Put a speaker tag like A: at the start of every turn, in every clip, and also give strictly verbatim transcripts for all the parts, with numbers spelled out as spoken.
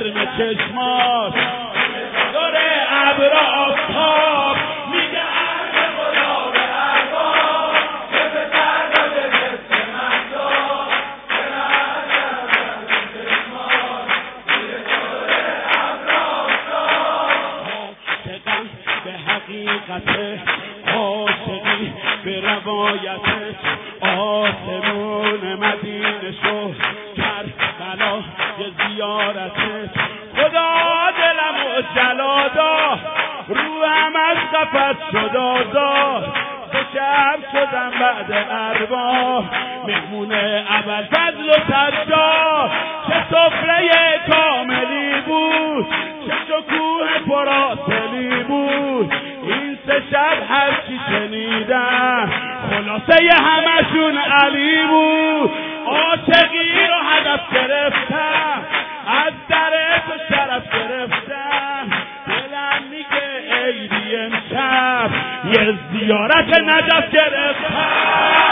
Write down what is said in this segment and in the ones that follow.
A: شرم چشماش داره ابر آفتاب میگه عرض خدا به ارباب که به سر داده مثل مهتاب که نهر شرم چشماش میگه داره ابر آفتاب عاشقم به حقیقته عاشقی به روایتت آسمون مدینه شو کربلا یه زیارتت خدا دلم و جلادا روحم از قفس شد آزاد به شب شدم بعد ارباب مهمون ابوالفضل و سجاد چه سفره کاملی بود چه شکوه پرآسلی بود این سه شب هر چی شنیدم خلاصه همشون علی بود عاشقی رو هدف گرفتم از در تو شرف گرفتم دلم میگه عیدی امشب یه زیارت نجف گرفتم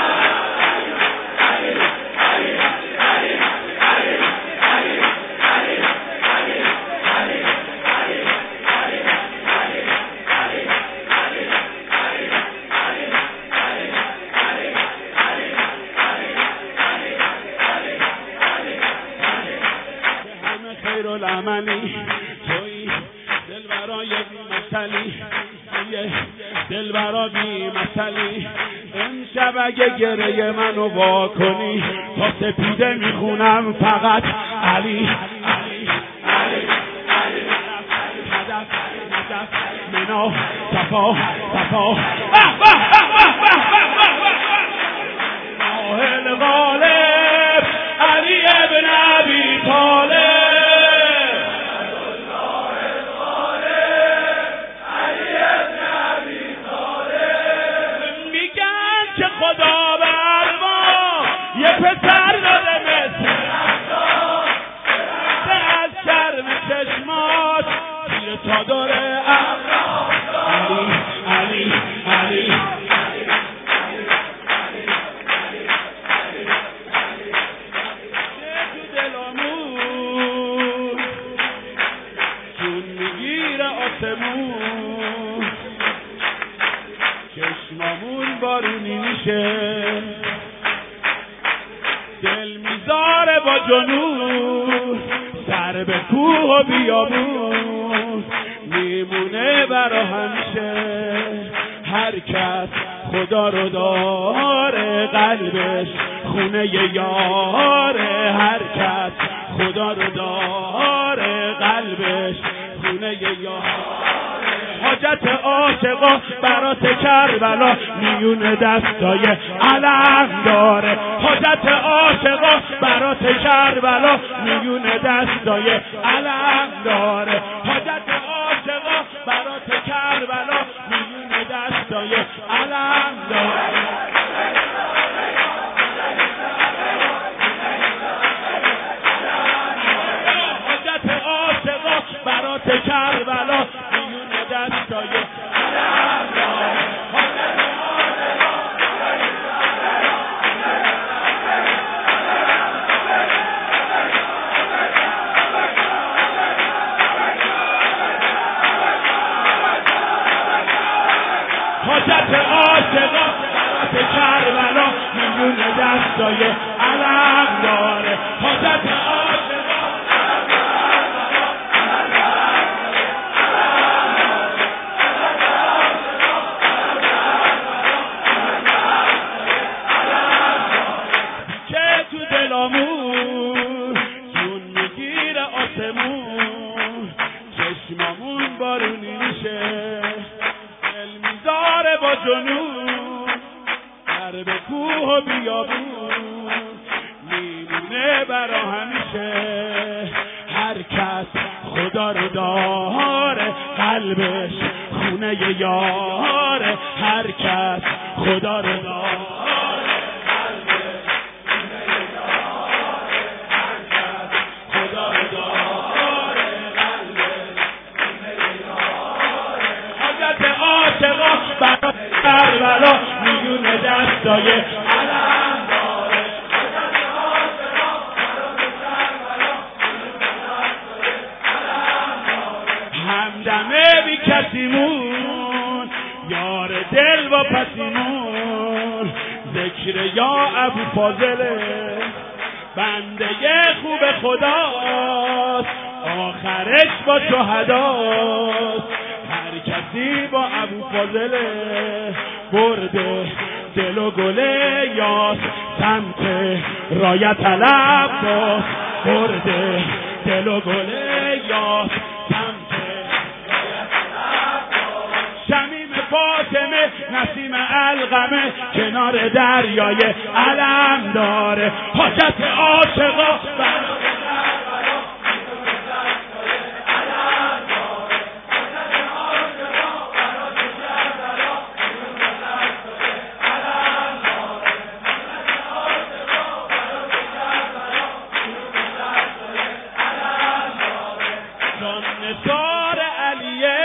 A: خیر العملی توی دل برای بی مثلی توی دل برای بی مثلی امشب اگه گریه منو وا کنی تا سپیده میخونم فقط علی علی علی علی هدف هدف منا صفا صفا ماهل غالب علی ابن ابی طالب خدا بر ما یه پسر داده مثل رفتار از شرم چشمات زیر تا داره علی علی علی تو دلامون چون میگیره آسمون چشمامون بارونی میشه دل میذاره با جنون سر به کوه و بیابون میمونه برا همیشه هر کس خدا رو داره قلبش خونه یاره هر کس خدا رو داره قلبش خونه یاره حاجت عاشقا برات کربلا میون دستای علم داره حاجت عاشقا برات کربلا میون دستای علم داره حاجت عاشقا برات کربلا میون دستای علم داره حاجت عاشقا برات کربلا دستای علم داره حاجت عاشقا برات کربلا میون دستای علم داره حاجت عاشقا دلامون جون میگیره آسمون چشمامون بارونی میشه دل میذاره با جنون در به کوه و بیابون میمونه برا همیشه هر کس خدا رو داره قلبش خونه یاره هر کس خدا رو داره برات کربلا میون دستای علم داره حاجت عاشقا برات کربلا میون دستای همدمه بی کسیمون، یار دل و پسیمون، ذکر یا ابو فاضله، بنده خوب خداست، آخرش با شهداست. هر کسی با ابو فاضله برده دل و گله یاس، سمت رایت طلب باز، برده دل و گله یاس، سمت رایت طلب باز. شمیم فاطمه نسیم القمه کنار دریای علم داره، حاجت عاشقا نثار علیه،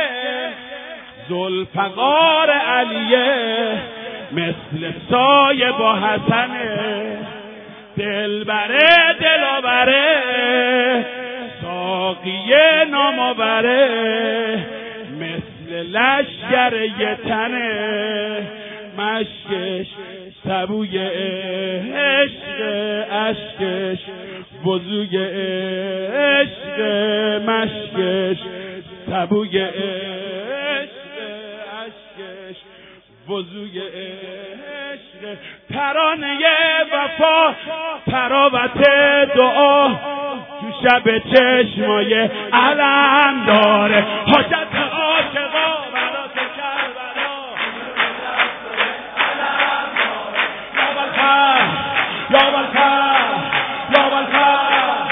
A: ذوالفقار علیه، مثل سایه با حسنه، دلبره دلاوره، ساقیه نامآوره، مثل لشگر یتنه، مشکش سبوی عشق، اشکش وضوی عشق، مشکش سبوی عشق، اشکش وضوی عشق. ترانه وفا تراوت دعا تو شب چشمای علم داره، حاجت عاشقا برات کربلا یا بالخیر یا بالخیر یا بالخیر.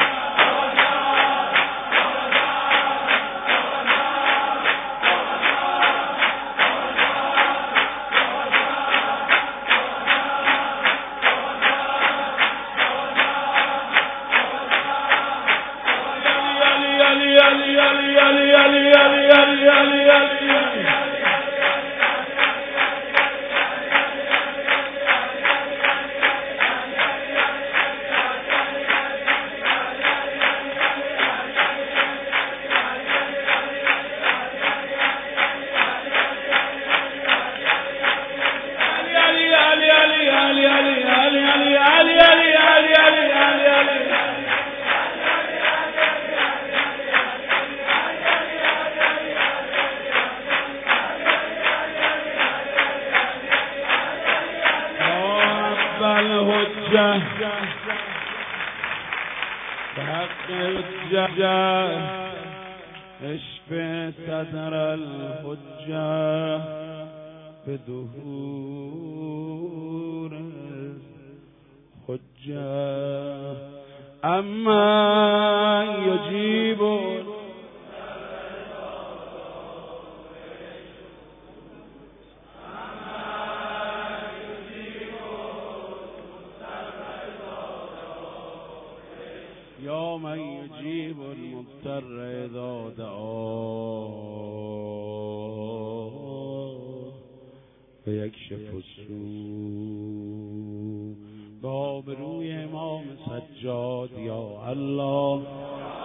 A: الحجة بحق الحجة اشف صدر الحجة بدهور الحجة اما يجيب یا من یجیب المضطر اذا دعاه و یکشف السوء. با آبروی امام سجاد یا الله.